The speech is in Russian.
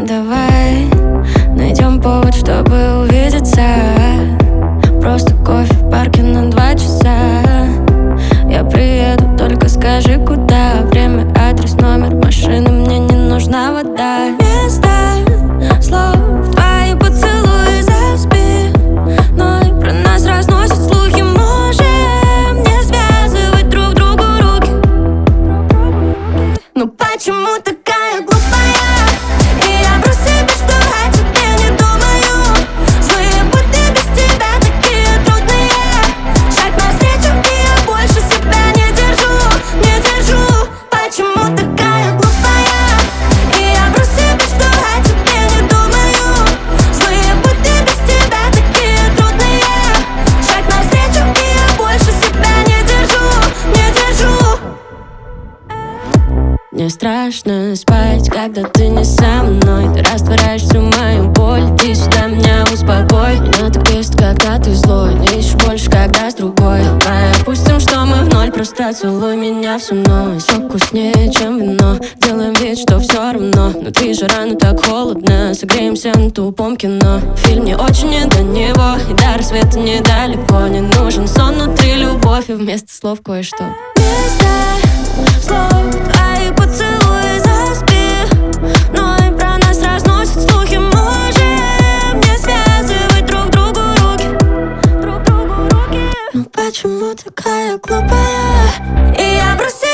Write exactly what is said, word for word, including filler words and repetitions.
Давай найдем повод, чтобы увидеться. Просто кофе в парке на два часа. Я приеду, только скажи куда. Время, адрес, номер машины, мне не нужна вода. Вместо слов твои поцелуи за спиной про нас разносят слухи. Можем не связывать друг другу руки. Но почему такая глупая? И я вру себе, что о тебе не думаю. Злые будто без тебя такие трудные. Шаг навстречу, и я больше себя не держу, не держу. Почему такая глупая? И я вру себе, что о тебе не думаю. Злые будто без тебя такие трудные. Шаг навстречу, и я больше себя не держу, не держу. Мне страшно спать, когда ты не со мной. Ты растворяешь всю мою боль. Иди сюда, меня успокой. Меня так бесит, когда ты злой, не ищешь больше, когда с другой. Давай опустим, что мы в ноль. Просто целуй меня всю ночь. Все вкуснее, чем вино. Делаем вид, что все равно. Внутри жара, но так холодно. Согреемся на тупом кино. Фильм не очень не до него. И до рассвета недалеко. Не нужен сон, внутри любовь. И вместо слов кое-что. Вместо слов твои поцелуи за спиной про нас разносят слухи. Можем не связывать друг другу руки, друг другу руки. Но почему такая глупая? И я просила